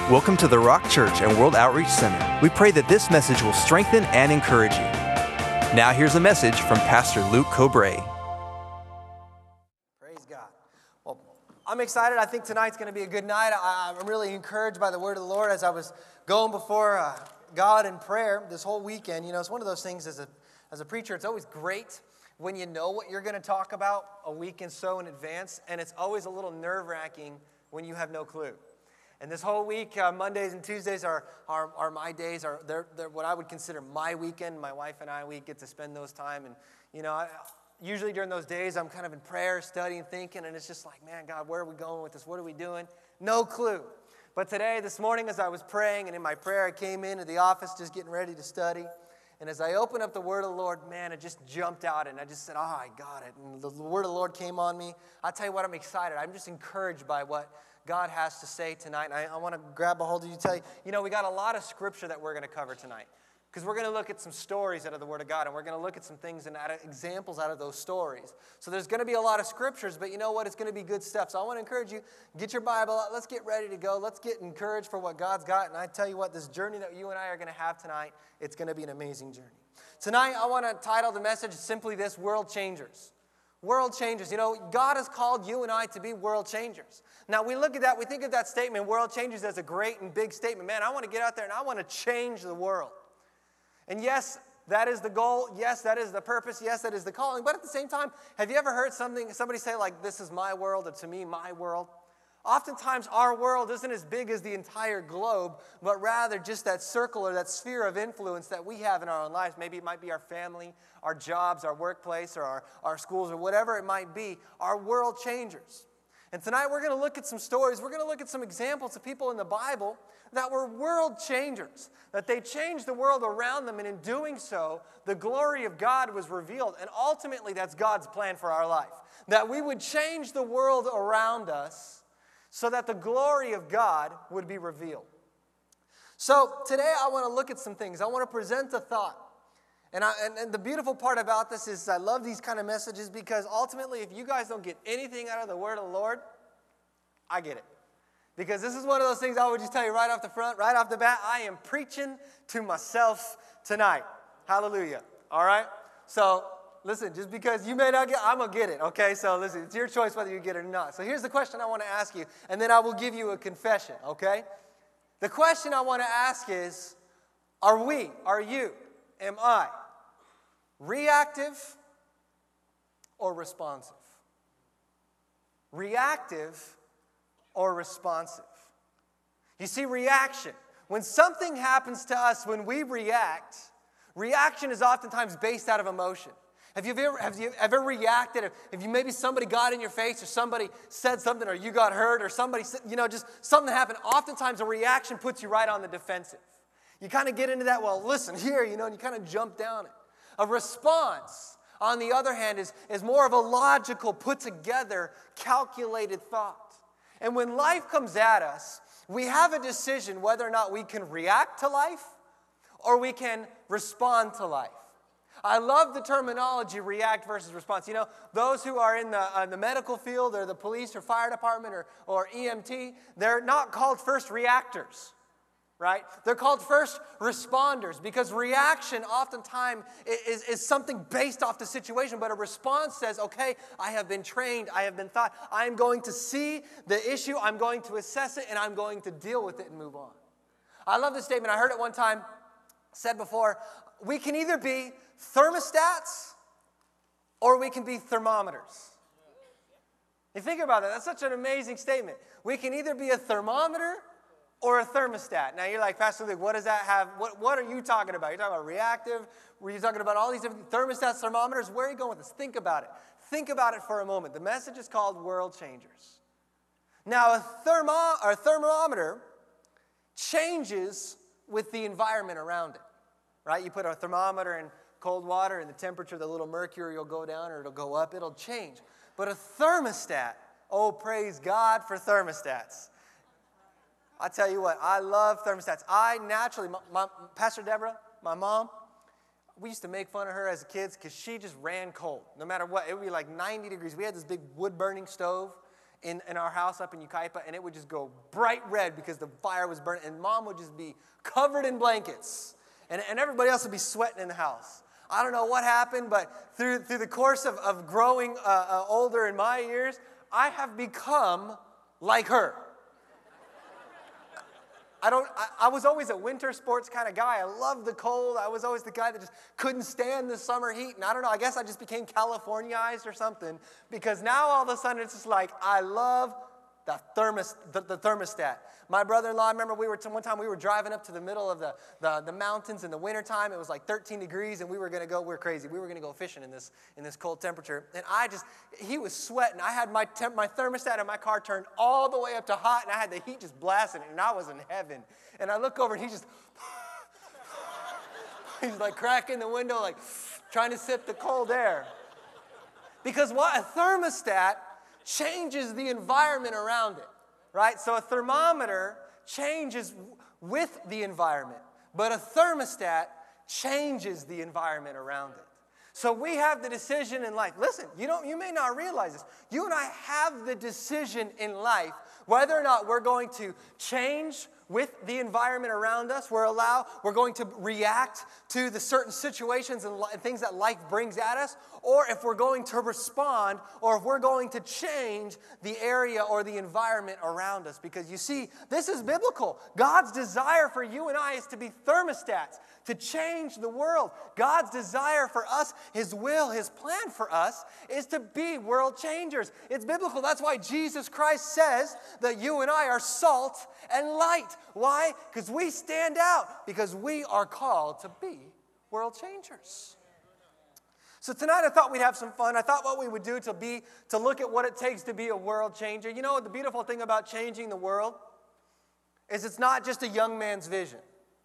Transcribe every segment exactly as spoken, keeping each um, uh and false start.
Welcome to the Rock Church and World Outreach Center. We pray that this message will strengthen and encourage you. Now here's a message from Pastor Luke Cobrae. Praise God. Well, I'm excited. I think tonight's going to be a good night. I, I'm really encouraged by the word of the Lord as I was going before uh, God in prayer this whole weekend. You know, it's one of those things as a, as a preacher, it's always great when you know what you're going to talk about a week and so in advance, and it's always a little nerve-wracking when you have no clue. And this whole week, uh, Mondays and Tuesdays are, are, are my days, are they're, they're what I would consider my weekend. My wife and I, we get to spend those time. And, you know, I, usually during those days, I'm kind of in prayer, studying, thinking, and it's just like, man, God, where are we going with this? What are we doing? No clue. But today, this morning, as I was praying, and in my prayer, I came into the office just getting ready to study. And as I opened up the word of the Lord, man, it just jumped out, and I just said, oh, I got it. And the word of the Lord came on me. I'll tell you what, I'm excited. I'm just encouraged by what God has to say tonight. And I, I want to grab a hold of you, tell you, you know, we got a lot of scripture that we're going to cover tonight. Because we're going to look at some stories out of the Word of God, and we're going to look at some things and out of, examples out of those stories. So there's going to be a lot of scriptures, but you know what? It's going to be good stuff. So I want to encourage you, get your Bible out. Let's get ready to go. Let's get encouraged for what God's got. And I tell you what, this journey that you and I are going to have tonight, it's going to be an amazing journey. Tonight, I want to title the message simply this, World Changers. World changers. You know, God has called you and I to be world changers. Now, we look at that, we think of that statement, world changers, as a great and big statement. Man, I want to get out there and I want to change the world. And yes, that is the goal. Yes, that is the purpose. Yes, that is the calling. But at the same time, have you ever heard something, somebody say like, this is my world, or to me, my world? Oftentimes, our world isn't as big as the entire globe, but rather just that circle or that sphere of influence that we have in our own lives. Maybe it might be our family, our jobs, our workplace, or our, our schools, or whatever it might be, our world changers. And tonight we're going to look at some stories. We're going to look at some examples of people in the Bible that were world changers, that they changed the world around them, and in doing so, the glory of God was revealed. And ultimately, that's God's plan for our life, that we would change the world around us so that the glory of God would be revealed. So today I want to look at some things. I want to present a thought. And, I, and, and the beautiful part about this is I love these kind of messages because ultimately if you guys don't get anything out of the word of the Lord, I get it. Because this is one of those things I would just tell you right off the front, right off the bat, I am preaching to myself tonight. Hallelujah. All right? So listen, just because you may not get, I'm going to get it, okay? So listen, it's your choice whether you get it or not. So here's the question I want to ask you, and then I will give you a confession, okay? The question I want to ask is, are we, are you, am I, reactive or responsive? Reactive or responsive? You see, reaction. When something happens to us, when we react, reaction is oftentimes based out of emotion. Have you ever, have you ever reacted? If you maybe somebody got in your face or somebody said something or you got hurt or somebody, you know, just something happened. Oftentimes a reaction puts you right on the defensive. You kind of get into that, well, listen here, you know, and you kind of jump down it. A response, on the other hand, is, is more of a logical, put together, calculated thought. And when life comes at us, we have a decision whether or not we can react to life or we can respond to life. I love the terminology react versus response. You know, those who are in the, uh, the medical field or the police or fire department or, or E M T, they're not called first reactors, right? They're called first responders because reaction oftentimes is, is something based off the situation, but a response says, okay, I have been trained, I have been taught, I'm going to see the issue, I'm going to assess it, and I'm going to deal with it and move on. I love this statement. I heard it one time, said before, we can either be thermostats or we can be thermometers. You think about that. That's such an amazing statement. We can either be a thermometer or a thermostat. Now you're like, Pastor Luke, what does that have? What, what are you talking about? You're talking about reactive? Were you talking about all these different thermostats, thermometers? Where are you going with this? Think about it. Think about it for a moment. The message is called World Changers. Now a, thermo, or a thermometer changes with the environment around it. Right? You put a thermometer in cold water and the temperature, the little mercury will go down or it'll go up. It'll change. But a thermostat, oh, praise God for thermostats. I tell you what, I love thermostats. I naturally, my, my, Pastor Deborah, my mom, we used to make fun of her as kids because she just ran cold. No matter what, it would be like ninety degrees. We had this big wood-burning stove, in, in our house up in Yucaipa, and it would just go bright red because the fire was burning, and Mom would just be covered in blankets, and, and everybody else would be sweating in the house. I don't know what happened, but through, through the course of, of growing uh, uh, older in my years, I have become like her. I don't. I, I was always a winter sports kind of guy. I loved the cold. I was always the guy that just couldn't stand the summer heat. And I don't know, I guess I just became Californiaized or something, because now all of a sudden it's just like, I love the, thermos, the, the thermostat. My brother-in-law, I remember we were one time we were driving up to the middle of the, the, the mountains in the wintertime. It was like thirteen degrees, and we were going to go, we were crazy. We were going to go fishing in this in this cold temperature. And I just, he was sweating. I had my temp, my thermostat in my car turned all the way up to hot, and I had the heat just blasting, and I was in heaven. And I look over, and he just, he's like cracking the window, like trying to sip the cold air. Because what? A thermostat changes the environment around it. Right? So a thermometer changes with the environment, but a thermostat changes the environment around it. So we have the decision in life. Listen, you don't, you may not realize this. You and I have the decision in life whether or not we're going to change with the environment around us. We're allow, we're going to react to the certain situations and, li- and things that life brings at us, or if we're going to respond, or if we're going to change the area or the environment around us. Because you see, this is biblical. God's desire for you and I is to be thermostats, to change the world. God's desire for us, His will, His plan for us is to be world changers. It's biblical. That's why Jesus Christ says that you and I are salt and light. Why? Because we stand out, because we are called to be world changers. So tonight I thought we'd have some fun. I thought what we would do to be to look at what it takes to be a world changer. You know, the beautiful thing about changing the world is it's not just a young man's vision.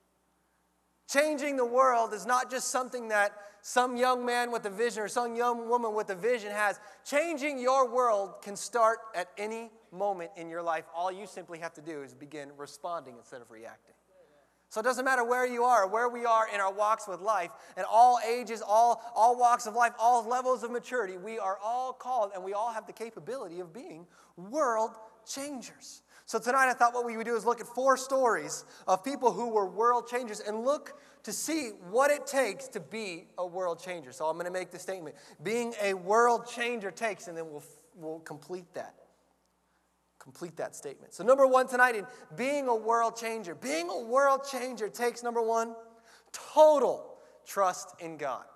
Changing the world is not just something that some young man with a vision or some young woman with a vision has. Changing your world can start at any moment in your life. All you simply have to do is begin responding instead of reacting. So it doesn't matter where you are, where we are in our walks with life, and all ages, all, all walks of life, all levels of maturity, we are all called and we all have the capability of being world changers. So tonight I thought what we would do is look at four stories of people who were world changers and look to see what it takes to be a world changer. So I'm going to make the statement. Being a world changer takes, and then we'll, we'll complete that. Complete that statement. So number one tonight in being a world changer. Being a world changer takes, number one, total trust in God.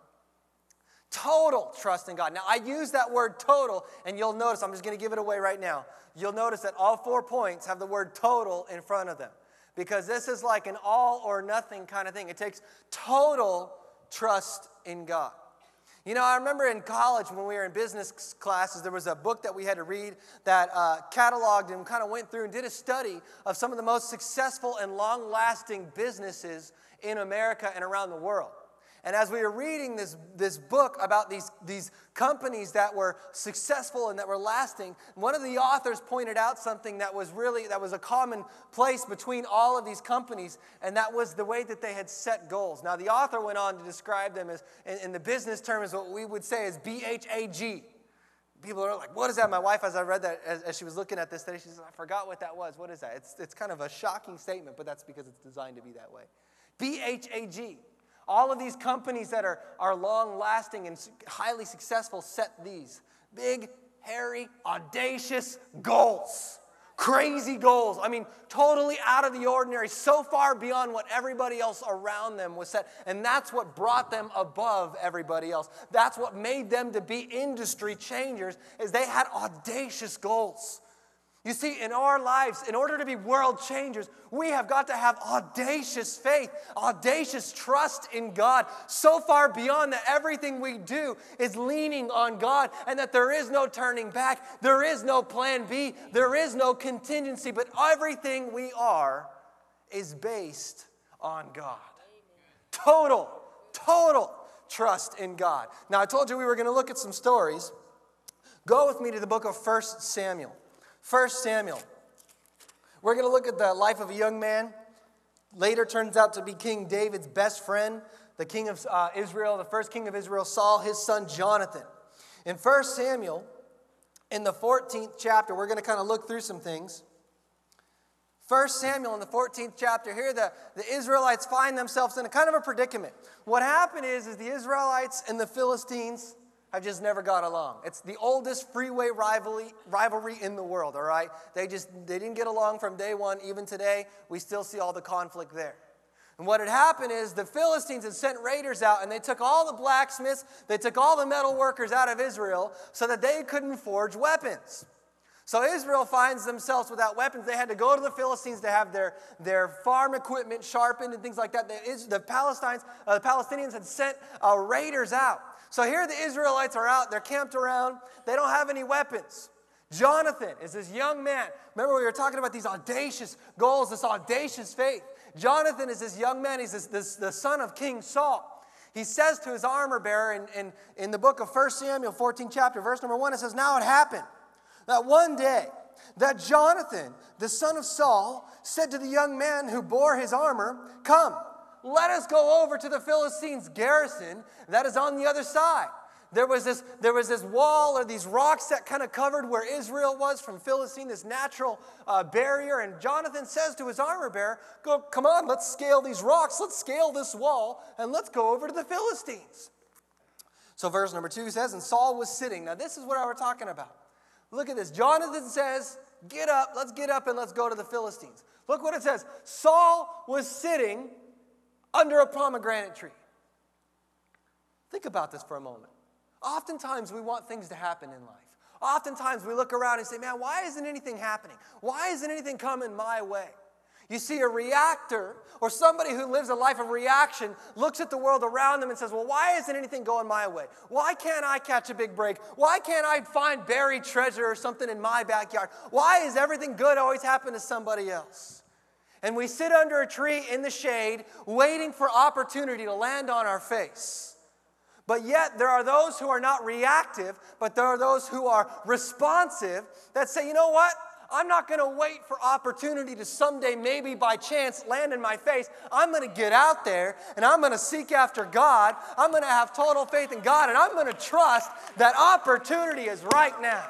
Total trust in God. Now, I use that word total, and you'll notice, I'm just going to give it away right now. You'll notice that all four points have the word total in front of them, because this is like an all or nothing kind of thing. It takes total trust in God. You know, I remember in college when we were in business classes, there was a book that we had to read that uh, cataloged and kind of went through and did a study of some of the most successful and long-lasting businesses in America and around the world. And as we were reading this, this book about these, these companies that were successful and that were lasting, one of the authors pointed out something that was really, that was a common place between all of these companies, and that was the way that they had set goals. Now, the author went on to describe them as, in, in the business terms, what we would say is B H A G. People are like, what is that? My wife, as I read that, as, as she was looking at this today, she said, I forgot what that was. What is that? It's, it's kind of a shocking statement, but that's because it's designed to be that way. B H A G. All of these companies that are, are long-lasting and highly successful set these big, hairy, audacious goals. Crazy goals. I mean, totally out of the ordinary, so far beyond what everybody else around them was set. And that's what brought them above everybody else. That's what made them to be industry changers, is they had audacious goals. You see, in our lives, in order to be world changers, we have got to have audacious faith, audacious trust in God, so far beyond that everything we do is leaning on God, and that there is no turning back, there is no plan B, there is no contingency, but everything we are is based on God. Total, total trust in God. Now, I told you we were going to look at some stories. Go with me to the book of First Samuel. First Samuel. We're going to look at the life of a young man. Later turns out to be King David's best friend, the king of uh, Israel, the first king of Israel, Saul, his son Jonathan. In First Samuel in the fourteenth chapter. We're going to kind of look through some things. First Samuel in the fourteenth chapter, here the, the Israelites find themselves in a kind of a predicament. What happened is, is the Israelites and the Philistines have just never got along. It's the oldest freeway rivalry, rivalry in the world, all right? They just, they didn't get along from day one. Even today, we still see all the conflict there. And what had happened is the Philistines had sent raiders out, and they took all the blacksmiths, they took all the metal workers out of Israel so that they couldn't forge weapons. So Israel finds themselves without weapons. They had to go to the Philistines to have their, their farm equipment sharpened and things like that. The, the, Palestinians, uh, the Palestinians had sent uh, raiders out. So here the Israelites are out. They're camped around. They don't have any weapons. Jonathan is this young man. Remember, we were talking about these audacious goals, this audacious faith. Jonathan is this young man. He's this, this, the son of King Saul. He says to his armor bearer in, in, in the book of First Samuel, fourteenth chapter, verse number one, it says, "Now it happened that one day that Jonathan, the son of Saul, said to the young man who bore his armor, 'Come, let us go over to the Philistines' garrison that is on the other side.'" There was this, there was this wall or these rocks that kind of covered where Israel was from Philistine, this natural uh, barrier. And Jonathan says to his armor bearer, "Go, come on, let's scale these rocks. Let's scale this wall and let's go over to the Philistines." So verse number two says, "And Saul was sitting." Now this is what I was talking about. Look at this. Jonathan says, "Get up, let's get up and let's go to the Philistines." Look what it says. Saul was sitting under a pomegranate tree. Think about this for a moment. Oftentimes we want things to happen in life. Oftentimes we look around and say, "Man, why isn't anything happening? Why isn't anything coming my way?" You see, a reactor or somebody who lives a life of reaction looks at the world around them and says, "Well, why isn't anything going my way? Why can't I catch a big break? Why can't I find buried treasure or something in my backyard? Why is everything good always happen to somebody else?" And we sit under a tree in the shade waiting for opportunity to land on our face. But yet there are those who are not reactive, but there are those who are responsive that say, "You know what? I'm not going to wait for opportunity to someday, maybe by chance, land in my face. I'm going to get out there and I'm going to seek after God. I'm going to have total faith in God, and I'm going to trust that opportunity is right now."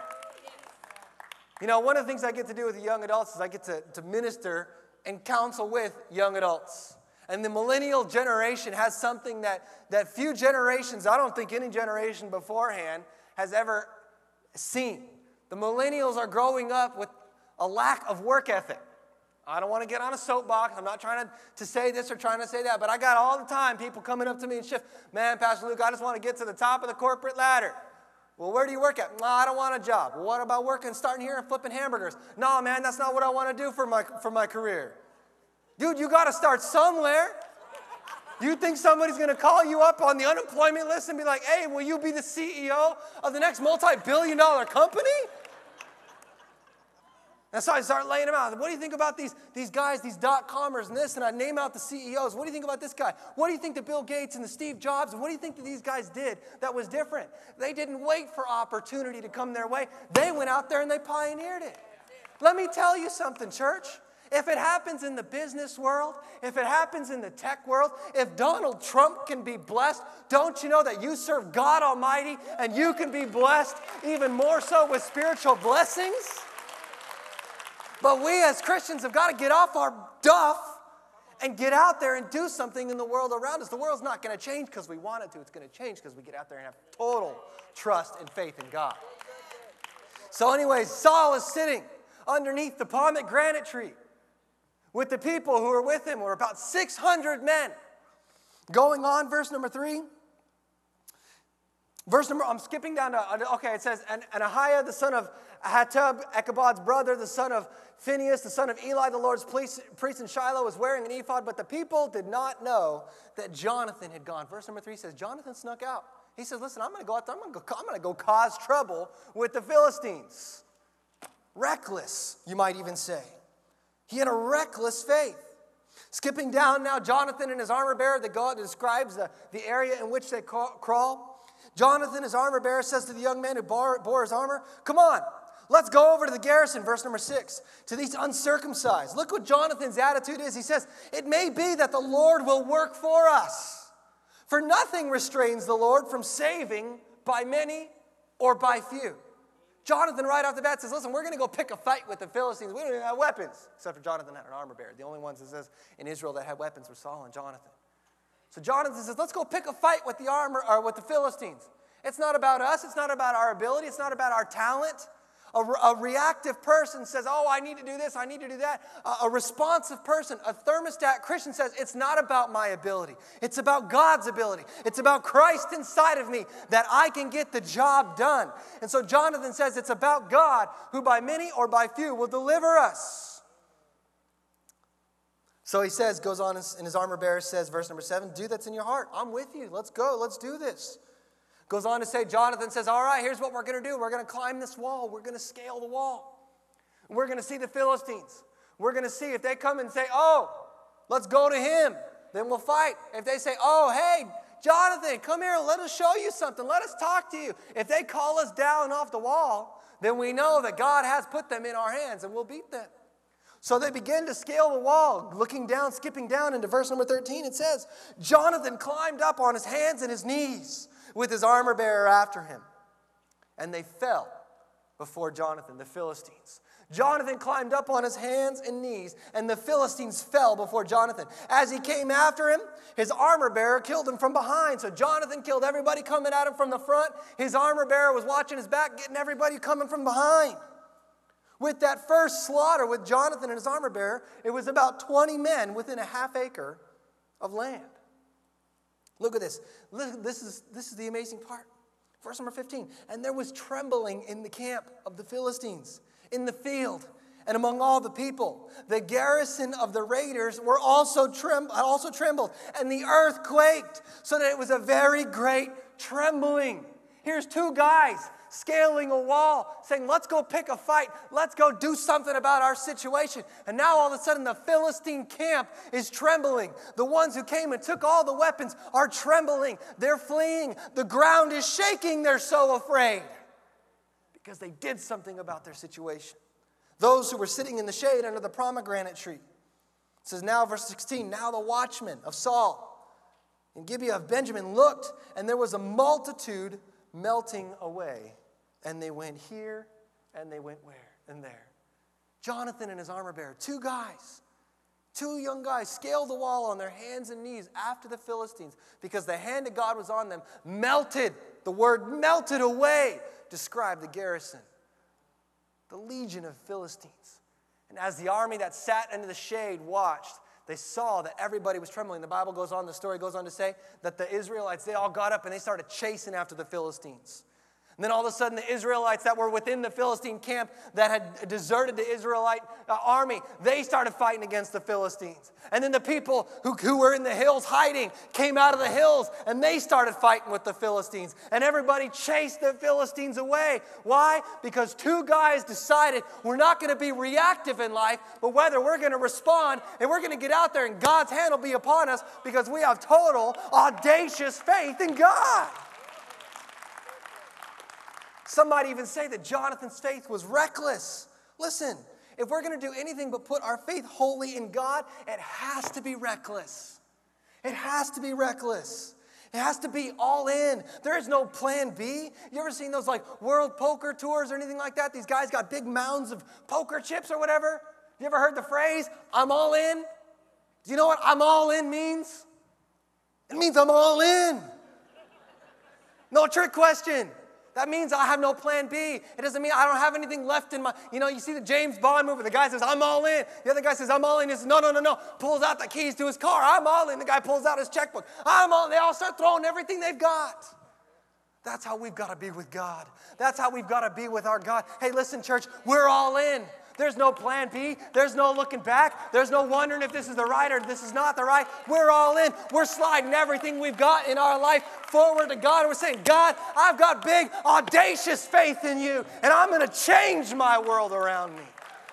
You know, one of the things I get to do with the young adults is I get to, to minister and counsel with young adults. And the millennial generation has something that, that few generations, I don't think any generation beforehand, has ever seen. The millennials are growing up with a lack of work ethic. I don't want to get on a soapbox. I'm not trying to, to say this or trying to say that, but I got all the time people coming up to me and shift, "Man, Pastor Luke, I just want to get to the top of the corporate ladder." "Well, where do you work at?" "No, I don't want a job." "Well, what about working, starting here and flipping hamburgers?" "No, man, that's not what I want to do for my, for my career." Dude, you got to start somewhere. You think somebody's going to call you up on the unemployment list and be like, "Hey, will you be the C E O of the next multi-billion dollar company?" And so I start laying them out. "What do you think about these, these guys, these dot-commers and this?" And I name out the C E Os. "What do you think about this guy? What do you think that Bill Gates and the Steve Jobs, and what do you think that these guys did that was different?" They didn't wait for opportunity to come their way. They went out there and they pioneered it. Let me tell you something, church. If it happens in the business world, if it happens in the tech world, if Donald Trump can be blessed, don't you know that you serve God Almighty and you can be blessed even more so with spiritual blessings? But we as Christians have got to get off our duff and get out there and do something in the world around us. The world's not going to change because we want it to. It's going to change because we get out there and have total trust and faith in God. So anyways, Saul is sitting underneath the pomegranate tree with the people who were with him, were about six hundred men. Going on, verse number three. Verse number, I'm skipping down to, okay, it says, and, and Ahiah, the son of Ahitub, Ichabod's brother, the son of Phinehas, the son of Eli, the Lord's priest, priest in Shiloh, was wearing an ephod, but the people did not know that Jonathan had gone. Verse number three says, Jonathan snuck out. He says, "Listen, I'm going to go out there, I'm going to go, I'm going to go cause trouble with the Philistines." Reckless, you might even say. He had a reckless faith. Skipping down now, Jonathan and his armor bearer, the God describes the, the area in which they crawl. Jonathan, his armor bearer, says to the young man who bore, bore his armor, "Come on, let's go over to the garrison," verse number six, "to these uncircumcised." Look what Jonathan's attitude is. He says, "It may be that the Lord will work for us. For nothing restrains the Lord from saving by many or by few." Jonathan right off the bat says, listen, we're going to go pick a fight with the Philistines. We don't even have weapons. Except for Jonathan had an armor bearer. The only ones it says in Israel that had weapons were Saul and Jonathan. So Jonathan says, let's go pick a fight with the armor or with the Philistines. It's not about us. It's not about our ability. It's not about our talent. A, a reactive person says, oh, I need to do this, I need to do that. A, a responsive person, a thermostat Christian says, it's not about my ability. It's about God's ability. It's about Christ inside of me that I can get the job done. And so Jonathan says it's about God who by many or by few will deliver us. So he says, goes on in his armor bearer says, verse number seven, do that's in your heart. I'm with you. Let's go. Let's do this. Goes on to say, Jonathan says, all right, here's what we're going to do. We're going to climb this wall. We're going to scale the wall. We're going to see the Philistines. We're going to see if they come and say, oh, let's go to him. Then we'll fight. If they say, oh, hey, Jonathan, come here. Let us show you something. Let us talk to you. If they call us down off the wall, then we know that God has put them in our hands and we'll beat them. So they begin to scale the wall, looking down, skipping down into verse number thirteen. It says, Jonathan climbed up on his hands and his knees with his armor bearer after him. And they fell before Jonathan, the Philistines. Jonathan climbed up on his hands and knees, and the Philistines fell before Jonathan. As he came after him, his armor bearer killed him from behind. So Jonathan killed everybody coming at him from the front. His armor bearer was watching his back, getting everybody coming from behind. With that first slaughter with Jonathan and his armor bearer, it was about twenty men within a half acre of land. Look at this. This is, this is the amazing part. Verse number fifteen. And there was trembling in the camp of the Philistines, in the field, and among all the people. The garrison of the raiders were also, trem- also trembled, and the earth quaked, so that it was a very great trembling. Here's two guys scaling a wall, saying, let's go pick a fight. Let's go do something about our situation. And now all of a sudden the Philistine camp is trembling. The ones who came and took all the weapons are trembling. They're fleeing. The ground is shaking. They're so afraid because they did something about their situation. Those who were sitting in the shade under the pomegranate tree. It says now, verse sixteen, now the watchmen of Saul and Gibeah of Benjamin looked, and there was a multitude melting away. And they went here, and they went where? And there. Jonathan and his armor bearer, two guys, two young guys, scaled the wall on their hands and knees after the Philistines because the hand of God was on them, melted. The word melted away described the garrison, the legion of Philistines. And as the army that sat under the shade watched, they saw that everybody was trembling. The Bible goes on, the story goes on to say that the Israelites, they all got up and they started chasing after the Philistines. And then all of a sudden, the Israelites that were within the Philistine camp that had deserted the Israelite uh, army, they started fighting against the Philistines. And then the people who, who were in the hills hiding came out of the hills, and they started fighting with the Philistines. And everybody chased the Philistines away. Why? Because two guys decided we're not going to be reactive in life, but whether we're going to respond, and we're going to get out there, and God's hand will be upon us because we have total, audacious faith in God. Some might even say that Jonathan's faith was reckless. Listen, if we're going to do anything but put our faith wholly in God, it has to be reckless. It has to be reckless. It has to be all in. There is no plan B. You ever seen those like world poker tours or anything like that? These guys got big mounds of poker chips or whatever. You ever heard the phrase, I'm all in? Do you know what I'm all in means? It means I'm all in. No trick question. That means I have no plan B. It doesn't mean I don't have anything left in my, you know, you see the James Bond movie. The guy says, I'm all in. The other guy says, I'm all in. He says, no, no, no, no. Pulls out the keys to his car. I'm all in. The guy pulls out his checkbook. I'm all in. They all start throwing everything they've got. That's how we've got to be with God. That's how we've got to be with our God. Hey, listen, church, we're all in. There's no plan B. There's no looking back. There's no wondering if this is the right or this is not the right. We're all in. We're sliding everything we've got in our life forward to God. And we're saying, God, I've got big, audacious faith in you, and I'm going to change my world around me.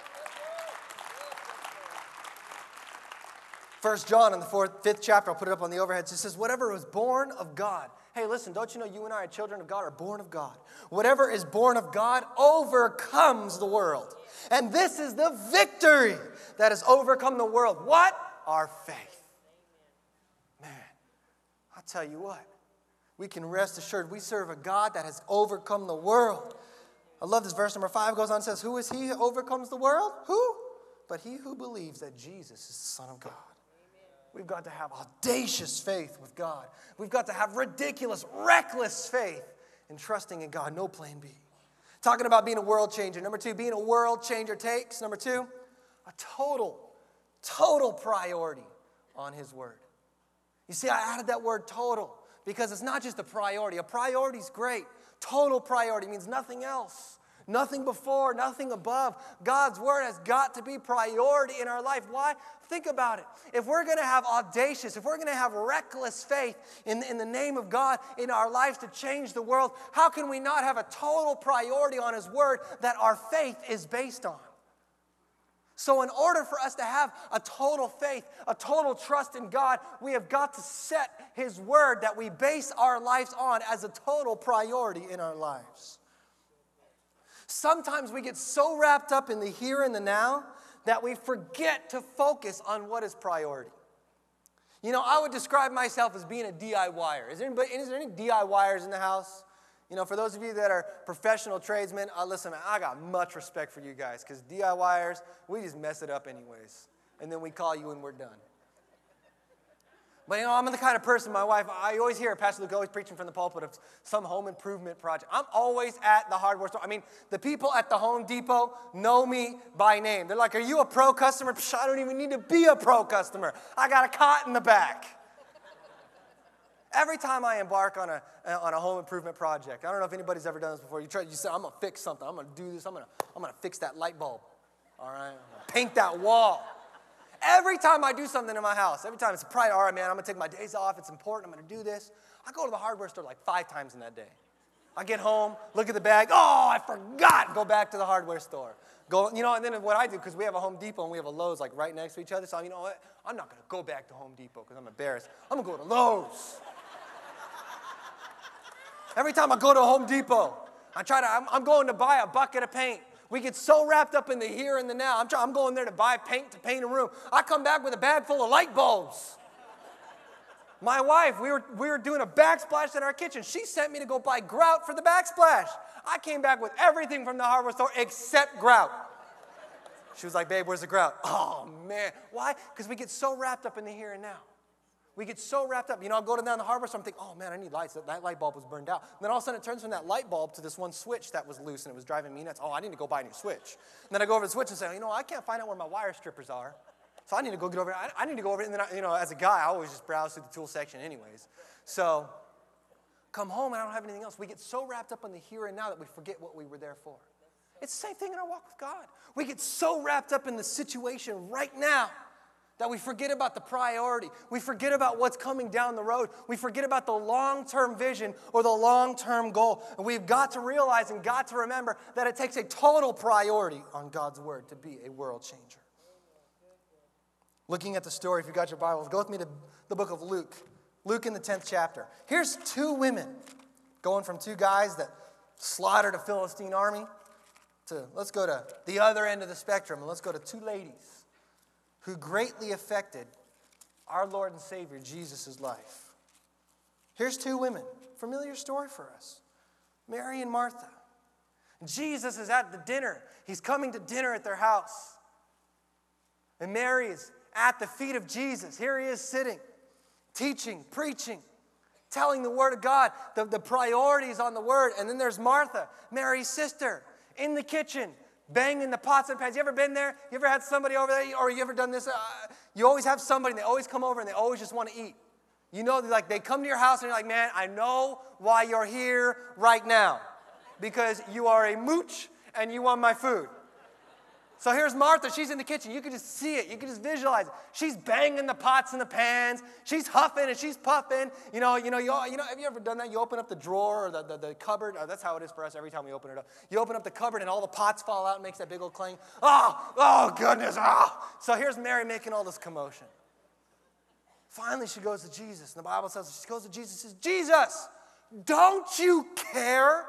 First John in the fourth, fifth chapter, I'll put it up on the overhead. It says, whatever was born of God. Hey, listen, don't you know you and I are children of God, are born of God. Whatever is born of God overcomes the world. And this is the victory that has overcome the world. What? Our faith. Man, I'll tell you what. We can rest assured we serve a God that has overcome the world. I love this verse. Number five goes on and says, who is he who overcomes the world? Who? But he who believes that Jesus is the Son of God. We've got to have audacious faith with God. We've got to have ridiculous, reckless faith in trusting in God. No plan B. Talking about being a world changer. Number two, being a world changer takes, number two, a total, total priority on his word. You see, I added that word total because it's not just a priority. A priority is great. Total priority means nothing else. Nothing before, nothing above. God's word has got to be priority in our life. Why? Think about it. If we're going to have audacious, if we're going to have reckless faith in, in the name of God in our lives to change the world, how can we not have a total priority on his word that our faith is based on? So in order for us to have a total faith, a total trust in God, we have got to set his word that we base our lives on as a total priority in our lives. Sometimes we get so wrapped up in the here and the now that we forget to focus on what is priority. You know, I would describe myself as being a D I Y er. Is there, anybody, is there any D I Y ers in the house? You know, for those of you that are professional tradesmen, uh, listen, man, I got much respect for you guys because D I Y ers, we just mess it up anyways. And then we call you and we're done. But, you know, I'm the kind of person, my wife, I always hear Pastor Luke always preaching from the pulpit of some home improvement project. I'm always at the hardware store. I mean, the people at the Home Depot know me by name. They're like, are you a pro customer? Psh, I don't even need to be a pro customer. I got a cot in the back. Every time I embark on a, on a home improvement project, I don't know if anybody's ever done this before. You try, you say, I'm going to fix something. I'm going to do this. I'm going to I'm going to fix that light bulb. All right? I'm going to paint that wall. Every time I do something in my house, every time it's a pride, all right, man, I'm going to take my days off. It's important. I'm going to do this. I go to the hardware store like five times in that day. I get home, look at the bag. Oh, I forgot. Go back to the hardware store. Go, you know, and then what I do, because we have a Home Depot and we have a Lowe's like right next to each other. So, you know what? I'm not going to go back to Home Depot because I'm embarrassed. I'm going to go to Lowe's. Every time I go to Home Depot, I try to, I'm, I'm going to buy a bucket of paint. We get so wrapped up in the here and the now. I'm, try, I'm going there to buy paint to paint a room. I come back with a bag full of light bulbs. My wife, we were, we were doing a backsplash in our kitchen. She sent me to go buy grout for the backsplash. I came back with everything from the hardware store except grout. She was like, babe, where's the grout? Oh, man. Why? Because we get so wrapped up in the here and now. We get so wrapped up. You know, I'll go down the hardware store and think, oh, man, I need lights. That, that light bulb was burned out. And then all of a sudden it turns from that light bulb to this one switch that was loose and it was driving me nuts. Oh, I need to go buy a new switch. And then I go over to the switch and say, you know, I can't find out where my wire strippers are. So I need to go get over it. I, I need to go over it. And then, I, you know, as a guy, I always just browse through the tool section anyways. So come home and I don't have anything else. We get so wrapped up in the here and now that we forget what we were there for. It's the same thing in our walk with God. We get so wrapped up in the situation right now that we forget about the priority. We forget about what's coming down the road. We forget about the long-term vision or the long-term goal. And we've got to realize and got to remember that it takes a total priority on God's word to be a world changer. Looking at the story, if you've got your Bibles, go with me to the book of Luke. Luke in the tenth chapter. Here's two women going from two guys that slaughtered a Philistine army to, let's go to the other end of the spectrum, and let's go to two ladies who greatly affected our Lord and Savior, Jesus' life. Here's two women, familiar story for us, Mary and Martha. Jesus is at the dinner. He's coming to dinner at their house. And Mary is at the feet of Jesus. Here he is sitting, teaching, preaching, telling the word of God, the, the priorities on the word. And then there's Martha, Mary's sister, in the kitchen, banging the pots and pans. You ever been there? You ever had somebody over there? Or you ever done this? Uh, you always have somebody, and they always come over, and they always just want to eat. You know, like they come to your house, and you're like, man, I know why you're here right now. Because you are a mooch, and you want my food. So here's Martha. She's in the kitchen. You can just see it. You can just visualize it. She's banging the pots and the pans. She's huffing and she's puffing. You know, you know, you, you know. Have you ever done that? You open up the drawer or the, the, the cupboard. Oh, that's how it is for us every time we open it up. You open up the cupboard and all the pots fall out and makes that big old clang. Oh, oh, goodness. Oh. So here's Mary making all this commotion. Finally, she goes to Jesus. And the Bible says, she goes to Jesus and says, Jesus, don't you care?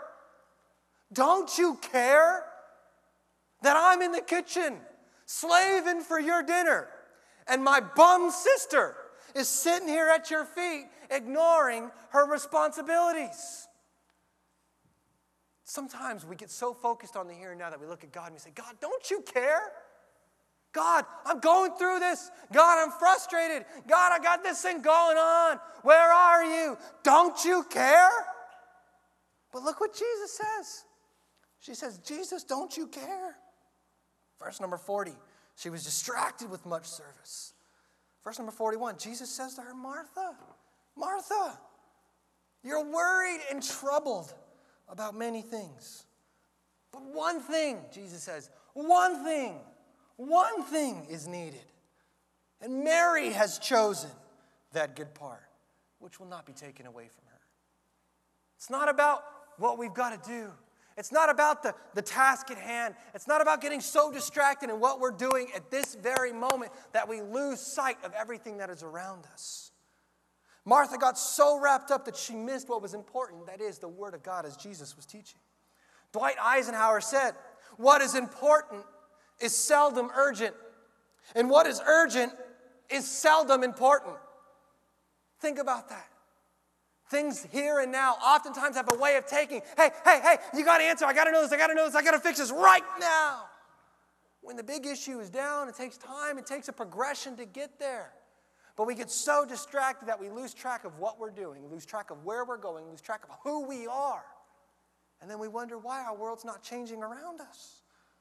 Don't you care that I'm in the kitchen slaving for your dinner and my bum sister is sitting here at your feet ignoring her responsibilities? Sometimes we get so focused on the here and now that we look at God and we say, God, don't you care? God, I'm going through this. God, I'm frustrated. God, I got this thing going on. Where are you? Don't you care? But look what Jesus says. She says, Jesus, don't you care? Verse number forty, she was distracted with much service. Verse number forty-one, Jesus says to her, Martha, Martha, you're worried and troubled about many things. But one thing, Jesus says, one thing, one thing is needed. And Mary has chosen that good part, which will not be taken away from her. It's not about what we've got to do. It's not about the, the task at hand. It's not about getting so distracted in what we're doing at this very moment that we lose sight of everything that is around us. Martha got so wrapped up that she missed what was important, that is, the Word of God as Jesus was teaching. Dwight Eisenhower said, what is important is seldom urgent, and what is urgent is seldom important. Think about that. Things here and now oftentimes have a way of taking, hey, hey, hey, you got to answer, I got to know this, I got to know this, I got to fix this right now. When the big issue is down, it takes time, it takes a progression to get there. But we get so distracted that we lose track of what we're doing, we lose track of where we're going, lose track of who we are. And then we wonder why our world's not changing around us.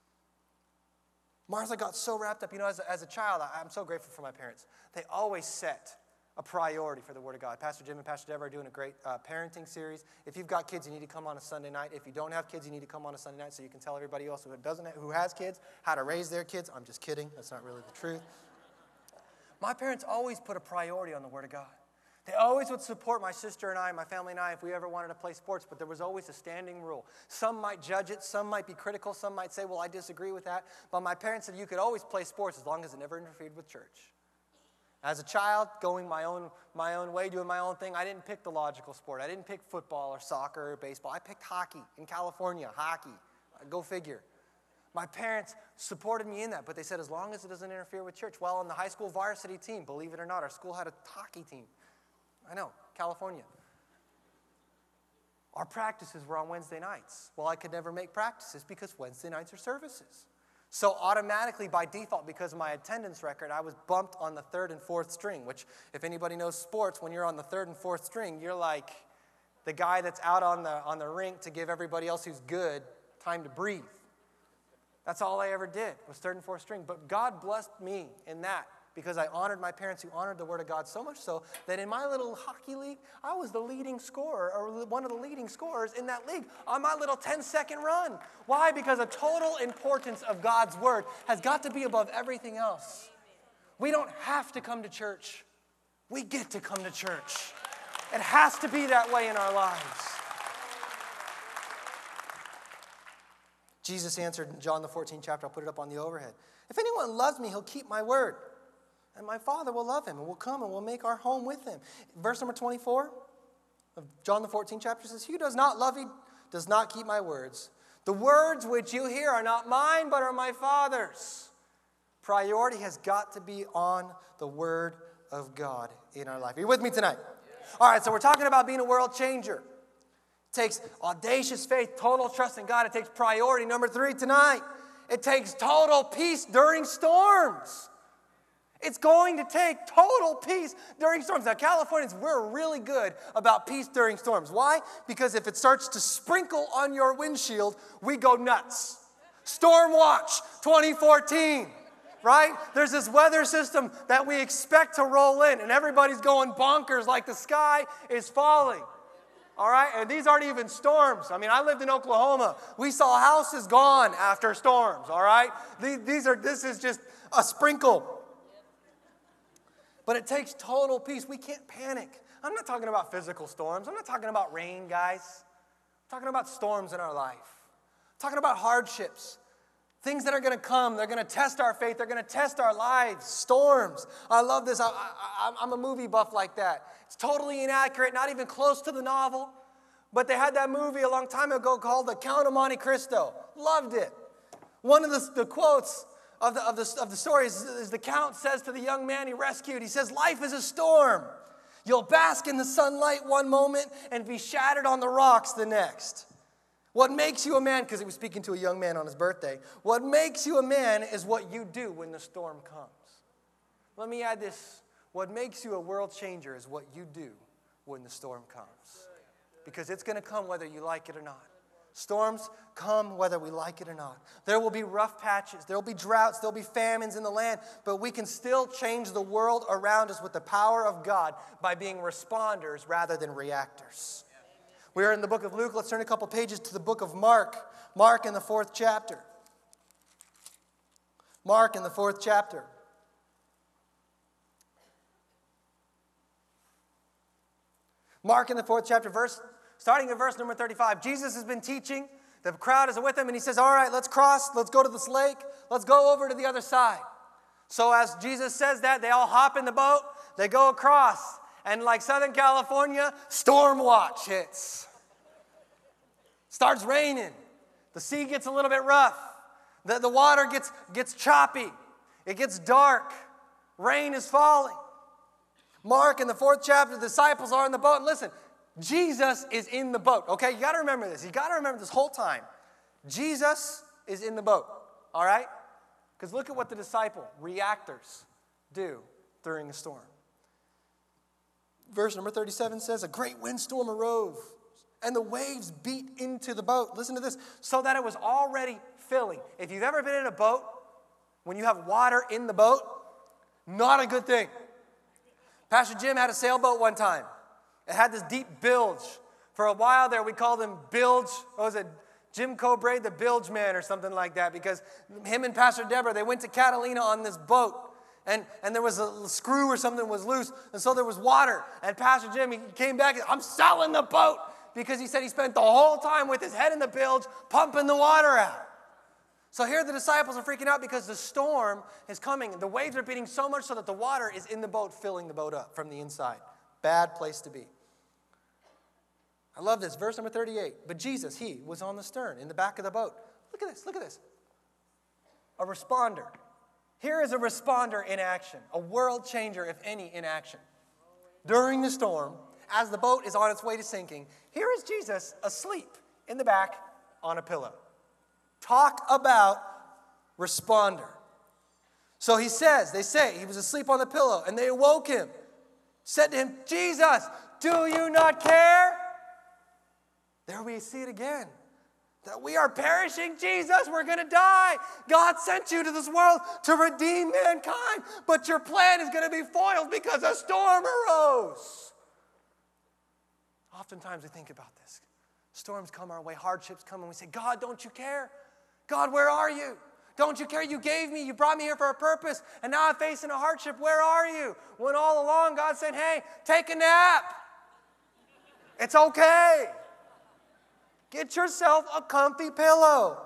Martha got so wrapped up. You know, as a, as a child, I, I'm so grateful for my parents. They always set a priority for the Word of God. Pastor Jim and Pastor Deb are doing a great uh, parenting series. If you've got kids, you need to come on a Sunday night. If you don't have kids, you need to come on a Sunday night so you can tell everybody else who doesn't, who has kids, how to raise their kids. I'm just kidding. That's not really the truth. My parents always put a priority on the Word of God. They always would support my sister and I, my family and I, if we ever wanted to play sports, but there was always a standing rule. Some might judge it, some might be critical, some might say, well, I disagree with that. But my parents said you could always play sports as long as it never interfered with church. As a child, going my own, my own way, doing my own thing, I didn't pick the logical sport. I didn't pick football or soccer or baseball. I picked hockey in California, hockey. Go figure. My parents supported me in that, but they said as long as it doesn't interfere with church. Well, on the high school varsity team, believe it or not, our school had a hockey team. I know, California. Our practices were on Wednesday nights. Well, I could never make practices because Wednesday nights are services. So automatically, by default, because of my attendance record, I was bumped on the third and fourth string, which if anybody knows sports, when you're on the third and fourth string, you're like the guy that's out on the, on the rink to give everybody else who's good time to breathe. That's all I ever did, was third and fourth string. But God blessed me in that because I honored my parents who honored the Word of God so much so that in my little hockey league, I was the leading scorer, or one of the leading scorers in that league on my little ten-second run. Why? Because the total importance of God's Word has got to be above everything else. We don't have to come to church. We get to come to church. It has to be that way in our lives. Jesus answered in John the fourteenth chapter, I'll put it up on the overhead. If anyone loves me, he'll keep my word. And my Father will love him, and we'll come and we'll make our home with him. Verse number twenty-four of John the fourteenth chapter says, he who does not love me does not keep my words. The words which you hear are not mine, but are my Father's. Priority has got to be on the Word of God in our life. Are you with me tonight? Yes. All right, so we're talking about being a world changer. It takes audacious faith, total trust in God. It takes priority. Number three tonight, it takes total peace during storms. It's going to take total peace during storms. Now, Californians, we're really good about peace during storms. Why? Because if it starts to sprinkle on your windshield, we go nuts. Storm watch twenty fourteen, right? There's this weather system that we expect to roll in, and everybody's going bonkers like the sky is falling. All right? And these aren't even storms. I mean, I lived in Oklahoma. We saw houses gone after storms, all right? These are, this is just a sprinkle. But it takes total peace. We can't panic. I'm not talking about physical storms. I'm not talking about rain, guys. I'm talking about storms in our life. I'm talking about hardships. Things that are going to come. They're going to test our faith. They're going to test our lives. Storms. I love this. I, I, I'm a movie buff like that. It's totally inaccurate, not even close to the novel. But they had that movie a long time ago called The Count of Monte Cristo. Loved it. One of the, the quotes Of the, of, the, of the story is, is the Count says to the young man he rescued, he says, life is a storm. You'll bask in the sunlight one moment and be shattered on the rocks the next. What makes you a man, because he was speaking to a young man on his birthday, what makes you a man is what you do when the storm comes. Let me add this. What makes you a world changer is what you do when the storm comes. Because it's going to come whether you like it or not. Storms come whether we like it or not. There will be rough patches. There will be droughts. There will be famines in the land. But we can still change the world around us with the power of God by being responders rather than reactors. We are in the book of Luke. Let's turn a couple pages to the book of Mark. Mark in the fourth chapter. Mark in the fourth chapter. Mark in the fourth chapter, verse, starting at verse number thirty-five. Jesus has been teaching. The crowd is with him, and he says, all right, let's cross. Let's go to this lake. Let's go over to the other side. So as Jesus says that, they all hop in the boat. They go across. And like Southern California, storm watch hits. Starts raining. The sea gets a little bit rough. The, the water gets, gets choppy. It gets dark. Rain is falling. Mark in the fourth chapter, the disciples are in the boat. And listen, Jesus is in the boat. Okay, you got to remember this. You got to remember this whole time. Jesus is in the boat. All right? Because look at what the disciple, reactors, do during a storm. Verse number thirty-seven says, a great windstorm arose, and the waves beat into the boat. Listen to this. So that it was already filling. If you've ever been in a boat, when you have water in the boat, not a good thing. Pastor Jim had a sailboat one time. It had this deep bilge. For a while there, we called him Bilge. What was it? Jim Cobraid, the Bilge Man or something like that. Because him and Pastor Deborah, they went to Catalina on this boat. And, and there was a screw or something was loose. And so there was water. And Pastor Jim, he came back and I'm selling the boat. Because he said he spent the whole time with his head in the bilge pumping the water out. So here the disciples are freaking out because the storm is coming. The waves are beating so much so that the water is in the boat, filling the boat up from the inside. Bad place to be. I love this. Verse number thirty-eight. But Jesus, he was on the stern, in the back of the boat. Look at this. Look at this. A responder. Here is a responder in action. A world changer, if any, in action. During the storm, as the boat is on its way to sinking, here is Jesus asleep in the back on a pillow. Talk about responder. So he says, they say, he was asleep on the pillow, and they awoke him. Said to him, Jesus, do you not care? There we see it again. That we are perishing. Jesus, we're going to die. God sent you to this world to redeem mankind, but your plan is going to be foiled because a storm arose. Oftentimes we think about this. Storms come our way, hardships come, and we say, God, don't you care? God, where are you? Don't you care? You gave me, you brought me here for a purpose, and now I'm facing a hardship. Where are you? When all along God said, hey, take a nap. It's okay. Get yourself a comfy pillow.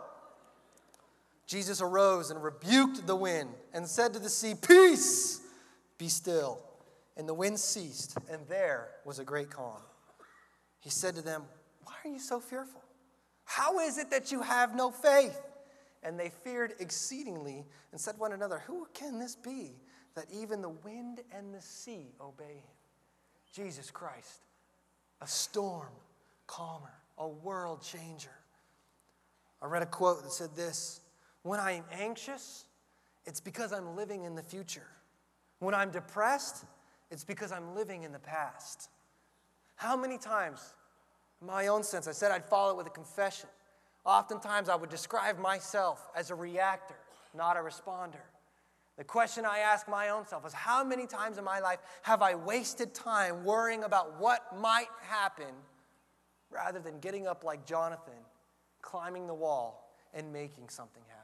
Jesus arose and rebuked the wind and said to the sea, peace, be still. And the wind ceased, and there was a great calm. He said to them, why are you so fearful? How is it that you have no faith? And they feared exceedingly and said to one another, who can this be that even the wind and the sea obey him? Jesus Christ, a storm calmer, a world changer. I read a quote that said this, when I am anxious, it's because I'm living in the future. When I'm depressed, it's because I'm living in the past. How many times, in my own sense, I said I'd follow it with a confession. Oftentimes I would describe myself as a reactor, not a responder. The question I ask my own self is, how many times in my life have I wasted time worrying about what might happen rather than getting up like Jonathan, climbing the wall, and making something happen?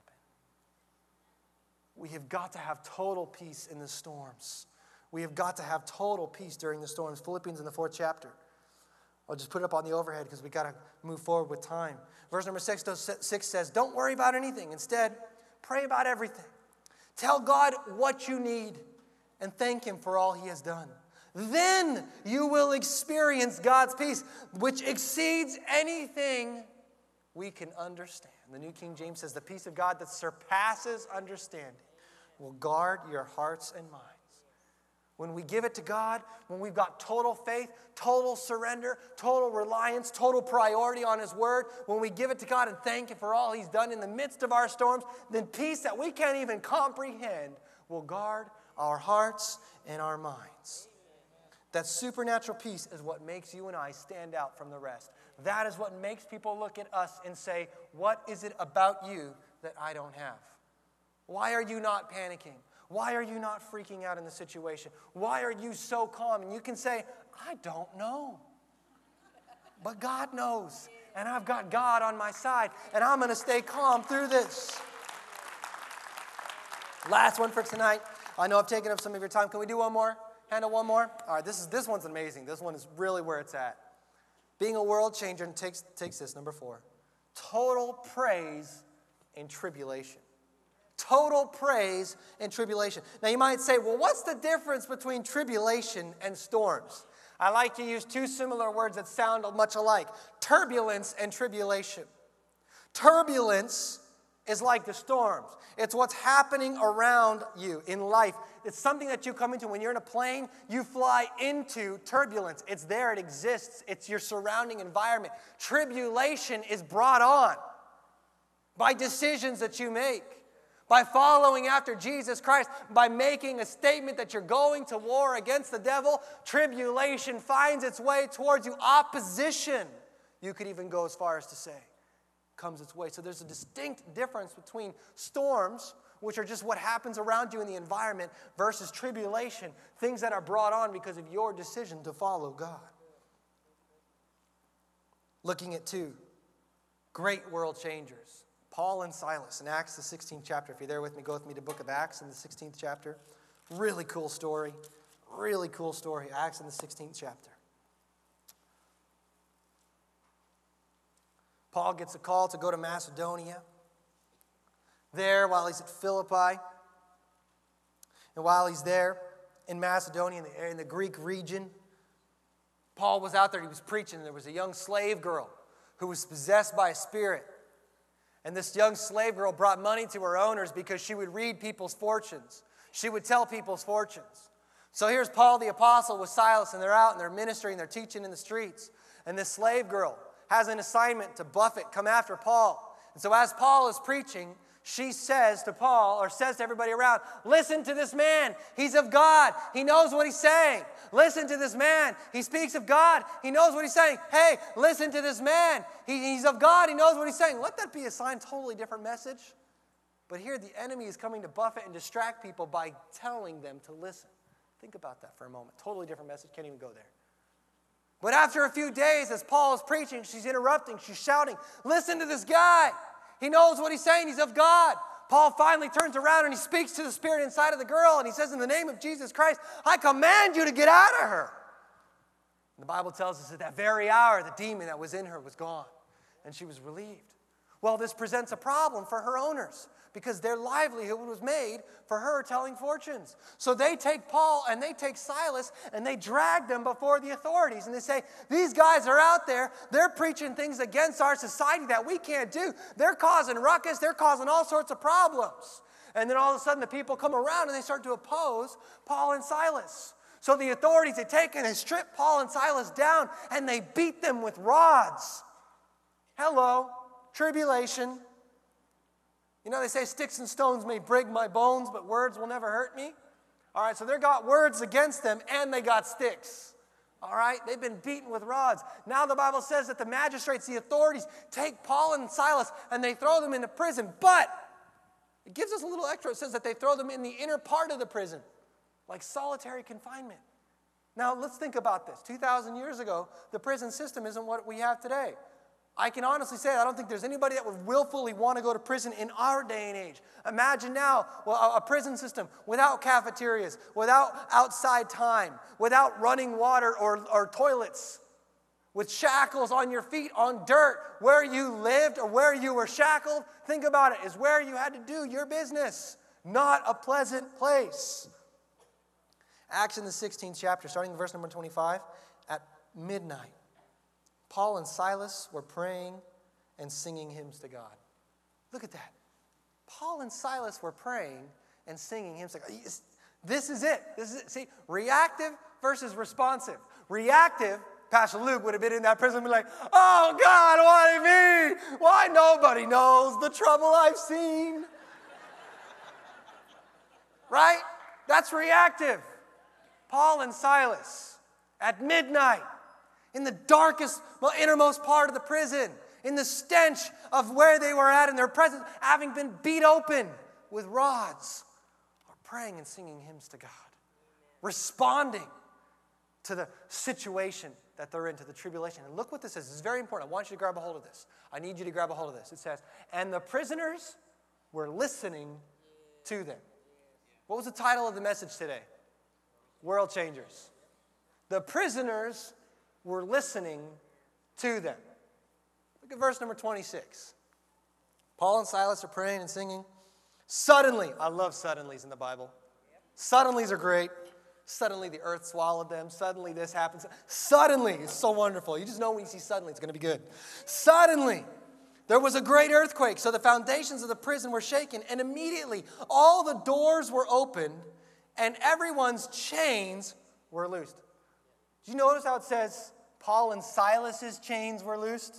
We have got to have total peace in the storms. We have got to have total peace during the storms. Philippians in the fourth chapter. I'll just put it up on the overhead because we've got to move forward with time. Verse number six, six says, don't worry about anything. Instead, pray about everything. Tell God what you need and thank him for all he has done. Then you will experience God's peace, which exceeds anything we can understand. The New King James says, the peace of God that surpasses understanding will guard your hearts and minds. When we give it to God, when we've got total faith, total surrender, total reliance, total priority on His Word, when we give it to God and thank Him for all He's done in the midst of our storms, then peace that we can't even comprehend will guard our hearts and our minds. That supernatural peace is what makes you and I stand out from the rest. That is what makes people look at us and say, what is it about you that I don't have? Why are you not panicking? Why are you not freaking out in the situation? Why are you so calm? And you can say, I don't know. But God knows. And I've got God on my side. And I'm going to stay calm through this. Last one for tonight. I know I've taken up some of your time. Can we do one more? Handle one more? All right, this is this one's amazing. This one is really where it's at. Being a world changer takes, takes this, number four. Total praise in tribulation. Total praise and tribulation. Now you might say, well, what's the difference between tribulation and storms? I like to use two similar words that sound much alike. Turbulence and tribulation. Turbulence is like the storms. It's what's happening around you in life. It's something that you come into. When you're in a plane, you fly into turbulence. It's there. It exists. It's your surrounding environment. Tribulation is brought on by decisions that you make. By following after Jesus Christ, by making a statement that you're going to war against the devil, tribulation finds its way towards you. Opposition, you could even go as far as to say, comes its way. So there's a distinct difference between storms, which are just what happens around you in the environment, versus tribulation, things that are brought on because of your decision to follow God. Looking at two great world changers. Paul and Silas in Acts, the sixteenth chapter. If you're there with me, go with me to the book of Acts in the sixteenth chapter. Really cool story. Really cool story. Acts in the sixteenth chapter. Paul gets a call to go to Macedonia. There, while he's at Philippi, and while he's there in Macedonia, in the, in the Greek region, Paul was out there, he was preaching, and there was a young slave girl who was possessed by a spirit. And this young slave girl brought money to her owners because she would read people's fortunes. She would tell people's fortunes. So here's Paul the apostle with Silas, and they're out and they're ministering, they're teaching in the streets. And this slave girl has an assignment to buffet, come after Paul. And so as Paul is preaching, she says to Paul, or says to everybody around, listen to this man. He's of God. He knows what he's saying. Listen to this man. He speaks of God. He knows what he's saying. Hey, listen to this man. He, he's of God. He knows what he's saying. Let that be a sign, totally different message. But here the enemy is coming to buffet and distract people by telling them to listen. Think about that for a moment. Totally different message. Can't even go there. But after a few days, as Paul is preaching, she's interrupting. She's shouting, listen to this guy. He knows what he's saying. He's of God. Paul finally turns around and he speaks to the spirit inside of the girl, and he says, in the name of Jesus Christ, I command you to get out of her. And the Bible tells us at that very hour, the demon that was in her was gone, and she was relieved. Well, this presents a problem for her owners because their livelihood was made for her telling fortunes. So they take Paul and they take Silas and they drag them before the authorities. And they say, these guys are out there. They're preaching things against our society that we can't do. They're causing ruckus. They're causing all sorts of problems. And then all of a sudden the people come around and they start to oppose Paul and Silas. So the authorities, they take and they strip Paul and Silas down and they beat them with rods. Hello, tribulation. You know, they say sticks and stones may break my bones, but words will never hurt me. All right, so they got words against them, and they got sticks. All right, they've been beaten with rods. Now the Bible says that the magistrates, the authorities, take Paul and Silas, and they throw them into prison. But it gives us a little extra. It says that they throw them in the inner part of the prison, like solitary confinement. Now, let's think about this. two thousand years ago, the prison system isn't what we have today. I can honestly say I don't think there's anybody that would willfully want to go to prison in our day and age. Imagine now well, a prison system without cafeterias, without outside time, without running water or, or toilets, with shackles on your feet on dirt. Where you lived or where you were shackled, think about it, is where you had to do your business. Not a pleasant place. Acts in the sixteenth chapter, starting in verse number twenty-five, at midnight, Paul and Silas were praying and singing hymns to God. Look at that. Paul and Silas were praying and singing hymns to God. This is it. This is it. See, reactive versus responsive. Reactive, Pastor Luke would have been in that prison and be like, oh God, why me? Why nobody knows the trouble I've seen? Right? That's reactive. Paul and Silas at midnight in the darkest, well, innermost part of the prison, in the stench of where they were at in their presence, having been beat open with rods, are praying and singing hymns to God, responding to the situation that they're in, to the tribulation. And look what this says. This is very important. I want you to grab a hold of this. I need you to grab a hold of this. It says, and the prisoners were listening to them. What was the title of the message today? World Changers. The prisoners were listening to them. Look at verse number twenty-six. Paul and Silas are praying and singing. Suddenly, I love suddenlies in the Bible. Suddenlies are great. Suddenly the earth swallowed them. Suddenly this happens. Suddenly, it's so wonderful. You just know when you see suddenly, it's going to be good. Suddenly, there was a great earthquake, so the foundations of the prison were shaken, and immediately all the doors were opened, and everyone's chains were loosed. Do you notice how it says Paul and Silas's chains were loosed?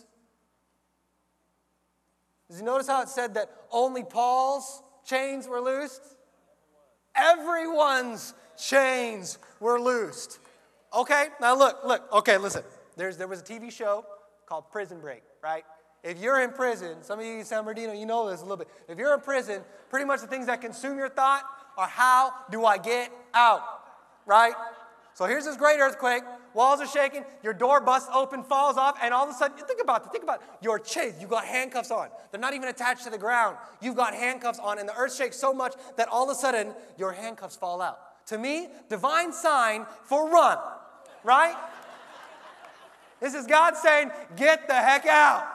Did you notice how it said that only Paul's chains were loosed? Everyone's chains were loosed. Okay, now look, look, okay, listen. There's, there was a T V show called Prison Break, right? If you're in prison, some of you in San Bernardino, you know this a little bit. If you're in prison, pretty much the things that consume your thought are how do I get out, right? So here's this great earthquake. Walls are shaking. Your door busts open, falls off, and all of a sudden, think about it. Think about it. Your chains. You've got handcuffs on. They're not even attached to the ground. You've got handcuffs on, and the earth shakes so much that all of a sudden, your handcuffs fall out. To me, divine sign for run, right? This is God saying, get the heck out.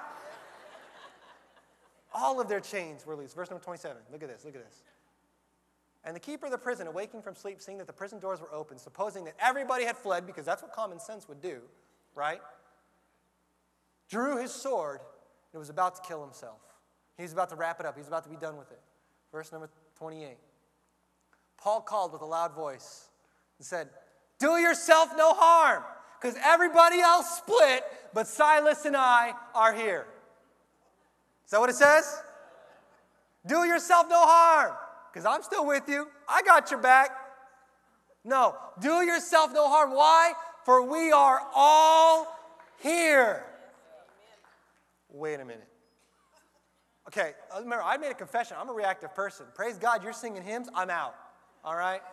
All of their chains were loose. Verse number twenty-seven. Look at this. Look at this. And the keeper of the prison, awaking from sleep, seeing that the prison doors were open, supposing that everybody had fled, because that's what common sense would do, right? Drew his sword and was about to kill himself. He was about to wrap it up. He was about to be done with it. Verse number twenty-eight. Paul called with a loud voice and said, do yourself no harm, because everybody else split, but Silas and I are here. Is that what it says? Do yourself no harm, because I'm still with you. I got your back. No, do yourself no harm. Why? For we are all here. Wait a minute. Okay, remember, I made a confession. I'm a reactive person. Praise God, you're singing hymns. I'm out. All right?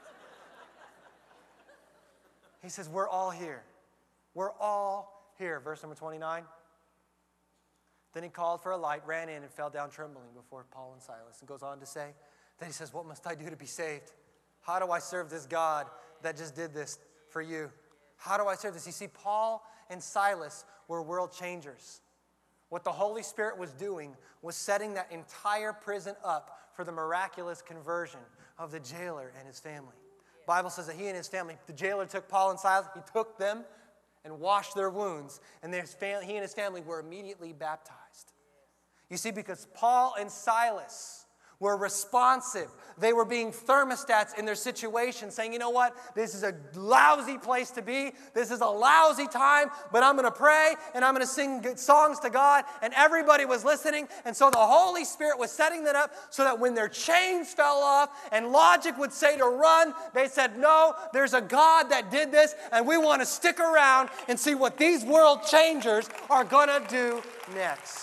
He says, we're all here. We're all here. Verse number twenty-nine. Then he called for a light, ran in, and fell down trembling before Paul and Silas. And goes on to say, then he says, what must I do to be saved? How do I serve this God that just did this for you? How do I serve this? You see, Paul and Silas were world changers. What the Holy Spirit was doing was setting that entire prison up for the miraculous conversion of the jailer and his family. The Bible says that he and his family, the jailer took Paul and Silas, he took them and washed their wounds, and their fam- he and his family were immediately baptized. You see, because Paul and Silas were responsive. They were being thermostats in their situation, saying, you know what? This is a lousy place to be. This is a lousy time, but I'm going to pray, and I'm going to sing good songs to God, and everybody was listening, and so the Holy Spirit was setting that up so that when their chains fell off and logic would say to run, they said, no, there's a God that did this, and we want to stick around and see what these world changers are going to do next.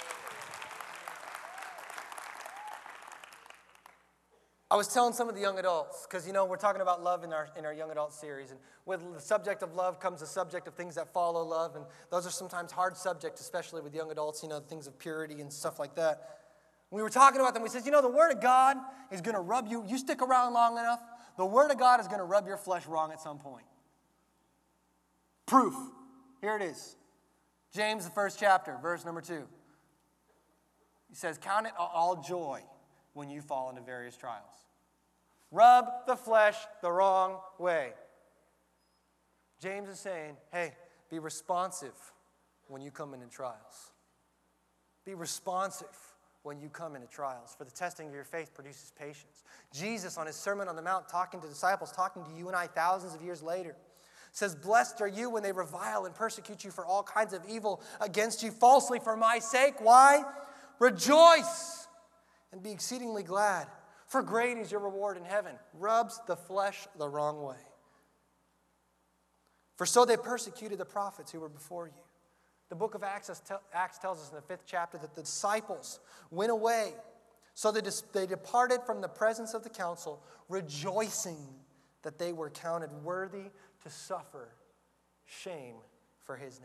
I was telling some of the young adults, because, you know, we're talking about love in our in our young adult series. And with the subject of love comes the subject of things that follow love. And those are sometimes hard subjects, especially with young adults, you know, things of purity and stuff like that. We were talking about them. We said, you know, the Word of God is going to rub you. You stick around long enough, the Word of God is going to rub your flesh wrong at some point. Proof. Here it is. James, the first chapter, verse number two. He says, count it all joy when you fall into various trials. Rub the flesh the wrong way. James is saying, hey, be responsive when you come into trials. Be responsive when you come into trials. For the testing of your faith produces patience. Jesus, on his Sermon on the Mount, talking to disciples, talking to you and I thousands of years later, says, blessed are you when they revile and persecute you for all kinds of evil against you falsely for my sake. Why? Rejoice and be exceedingly glad, for great is your reward in heaven. Rubs the flesh the wrong way. For so they persecuted the prophets who were before you. The book of Acts, Acts tells us in the fifth chapter that the disciples went away. So they, they departed from the presence of the council, rejoicing that they were counted worthy to suffer shame for his name.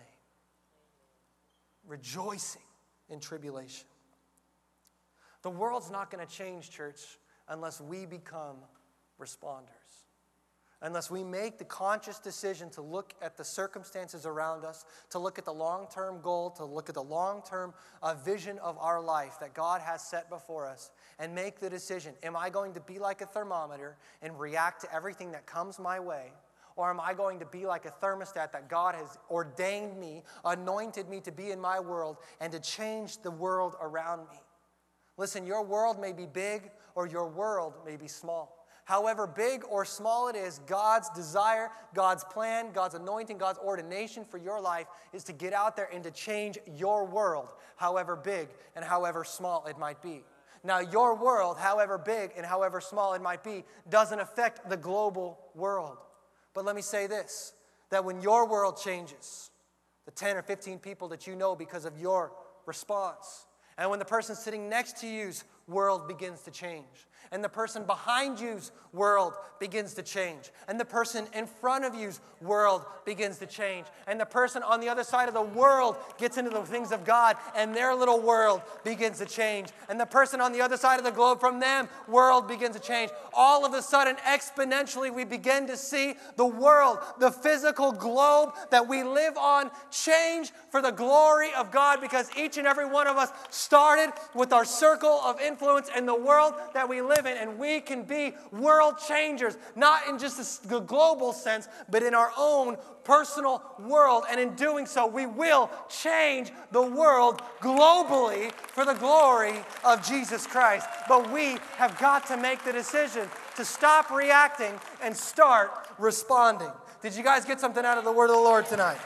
Rejoicing in tribulation. The world's not going to change, church, unless we become responders. Unless we make the conscious decision to look at the circumstances around us, to look at the long-term goal, to look at the long-term uh, vision of our life that God has set before us, and make the decision, am I going to be like a thermometer and react to everything that comes my way? Or am I going to be like a thermostat that God has ordained me, anointed me to be in my world and to change the world around me? Listen, your world may be big or your world may be small. However big or small it is, God's desire, God's plan, God's anointing, God's ordination for your life is to get out there and to change your world, however big and however small it might be. Now, your world, however big and however small it might be, doesn't affect the global world. But let me say this, that when your world changes, the ten or fifteen people that you know because of your response, and when the person sitting next to you's world begins to change, and the person behind you's world begins to change, and the person in front of you's world begins to change, and the person on the other side of the world gets into the things of God, and their little world begins to change, and the person on the other side of the globe from them world begins to change. All of a sudden, exponentially, we begin to see the world, the physical globe that we live on, change for the glory of God, because each and every one of us started with our circle of influence in the world that we live in, and we can be world changers, not in just the global sense, but in our own personal world. And in doing so, we will change the world globally for the glory of Jesus Christ. But we have got to make the decision to stop reacting and start responding. Did you guys get something out of the word of the Lord tonight?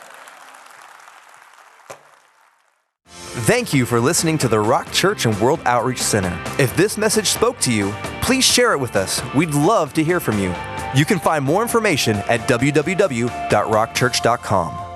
Thank you for listening to the Rock Church and World Outreach Center. If this message spoke to you, please share it with us. We'd love to hear from you. You can find more information at w w w dot rock church dot com.